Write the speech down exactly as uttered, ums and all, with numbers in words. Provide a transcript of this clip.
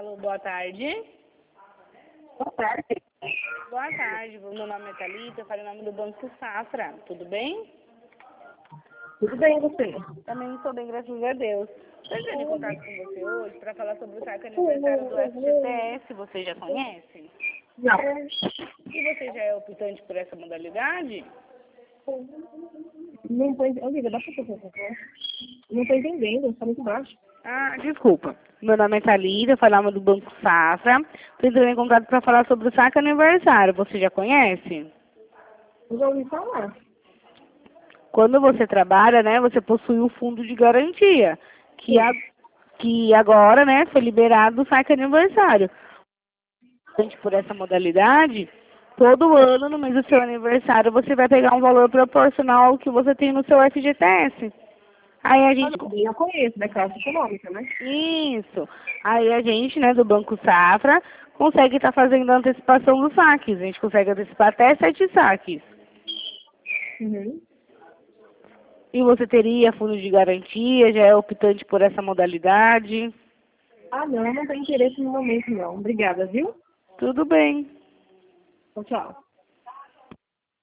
Alô, boa tarde. Boa tarde. Boa tarde, meu nome é Thalita, eu falo em nome do Banco Safra, tudo bem? Tudo bem, você? Também estou bem, graças a Deus. Estou entrando em contato com você hoje para falar sobre o saque aniversário do F G T S, você já conhece? Não. E você já é optante por essa modalidade? Não tô entendendo. Amiga, dá pra fazer essa coisa? Não tô entendendo, tá muito baixo. Ah, desculpa. Meu nome é Thalita, eu falo em nome do Banco Safra. Estou entrando em contato para falar sobre o saque aniversário, você já conhece? Eu já ouvi falar. Quando você trabalha, né, você possui um fundo de garantia, que, a, que agora, né, foi liberado o saque aniversário. Por essa modalidade, todo ano, no mês do seu aniversário, você vai pegar um valor proporcional ao que você tem no seu F G T S. Aí a Ah, gente... não, eu conheço, da Caixa Econômica, né? Isso. Aí a gente, né, do Banco Safra, consegue estar fazendo a antecipação dos saques. A gente consegue antecipar até sete saques. Uhum. E você teria fundo de garantia, já é optante por essa modalidade? Ah, não, não tem interesse no momento, não. Obrigada, viu? Tudo bem. Tchau, tchau.